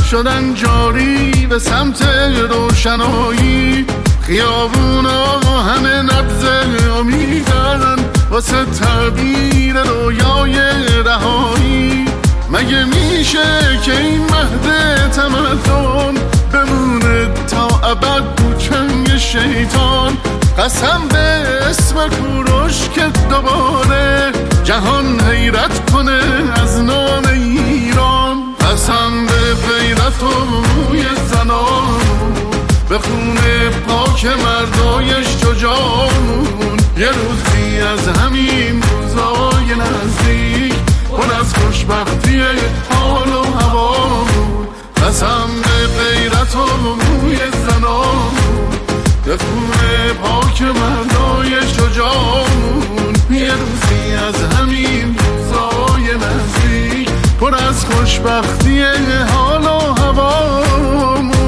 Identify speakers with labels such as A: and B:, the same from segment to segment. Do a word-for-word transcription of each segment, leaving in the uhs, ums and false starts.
A: شدن جاری به سمت روشنایی، خیابونا همه نبض امیدن واسه تعبیر رویای رهایی. مگه میشه که این مهد تمدن بمونه تا ابد تو چنگ شیطان؟ قسم به اسم کوروش که دوباره جهان حیرت کنه از نام ایران. قسم به غیرت و موی زنان، به خونه پاک مردای شجاعمون، یه روزی از همین روزای نزدیک پر از خوشبختی حال و هوامون. قسم به غیرت و موی زنان، به خونه پاک مردای شجاعمون، یه روزی از همین روزای نزدیک پر از خوشبختی حال و هوامون.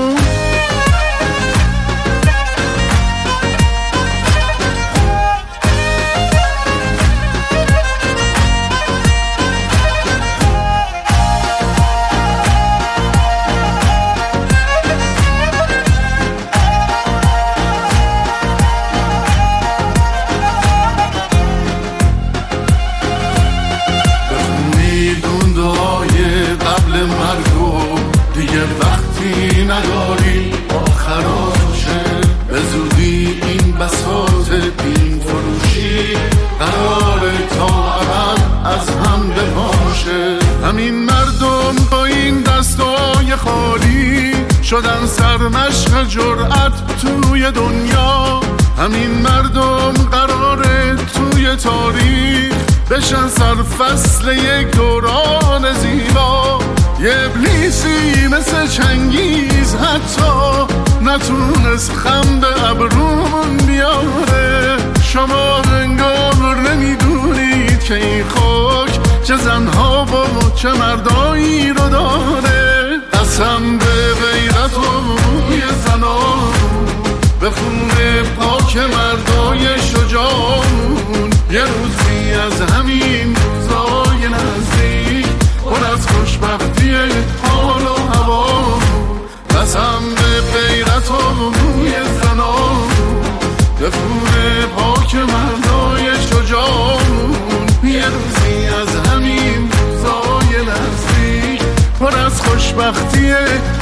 A: وقتی نداری آخراشه، به زودی این بساط دین فروشی قراره تا ابد از هم بپاشه. همین مردم با این دستای خالی شدن سرمشق جرأت توی دنیا. همین مردم قراره توی تاریخ بشن سرفصل یک دوران زیبا. یه ابلیسی مثل چنگیز حتی نتونست خم به ابرومون بیاره. شما انگار نمیدونید که این خاک چه زنها و چه مردایی رو داره. قسم به غیرت و موی زنان، به خونه پاک مردای شجاعمون، یه روزی از همین روزای نزدیک پر از خوشبختی حال و هوامون. قسم به غیرت و موی زنان، به خونه پاک مردای شجاعمون، یه روزی از همین روزای نزدیک پر از خوشبختی